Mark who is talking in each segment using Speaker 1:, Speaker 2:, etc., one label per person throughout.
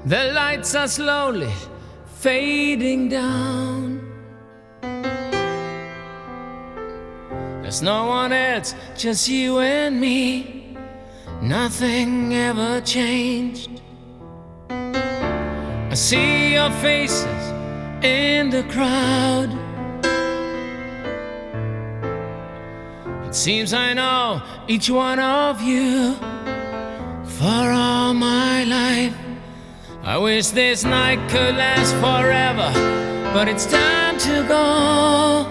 Speaker 1: The lights are slowly fading down. There's no one else, just you and me. Nothing ever changed. I see your faces in the crowd. It seems I know each one of you for all my life. I wish this night could last forever, but it's time to go.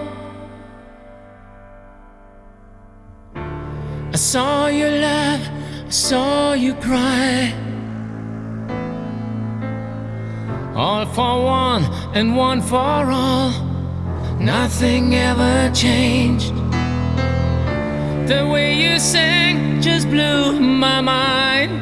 Speaker 1: I saw you laugh, I saw you cry, all for one and one for all. Nothing ever changed. The way you sang just blew my mind.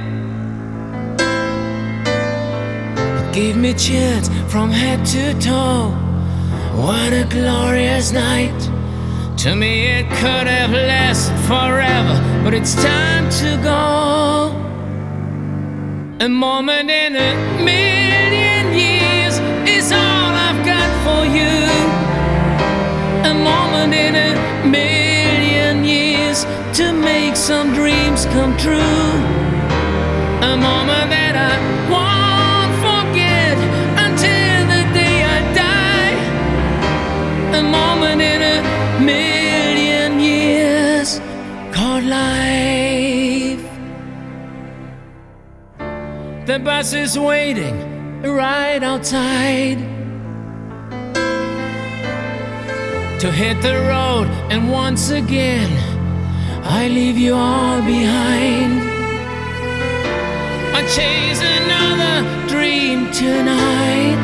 Speaker 1: It gave me chills from head to toe. What a glorious night. To me it could have lasted forever, but it's time to go. A moment in a million years is all I've got for you. A moment in a million years to make some dreams come true. A moment that I won't forget until the day I die. A moment in a million years called life. The bus is waiting right outside to hit the road, and once again I leave you all behind. I chase another dream tonight.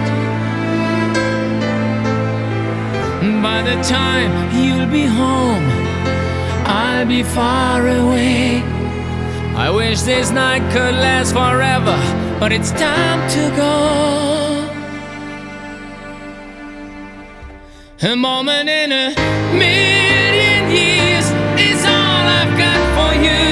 Speaker 1: By the time you'll be home, I'll be far away. I wish this night could last forever, but it's time to go. A moment in a million years is all I've got for you.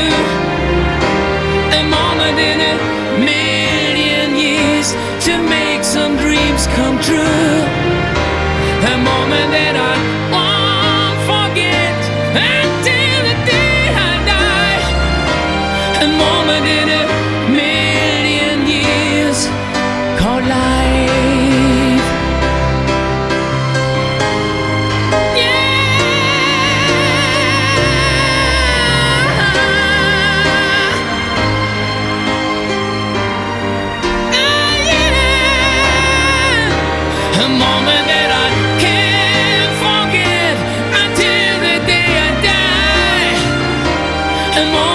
Speaker 1: A moment in a million years to make some dreams come true. A moment that I won't forget until the day I die. A moment in a million years called life. A moment that I can't forget until the day I die. A moment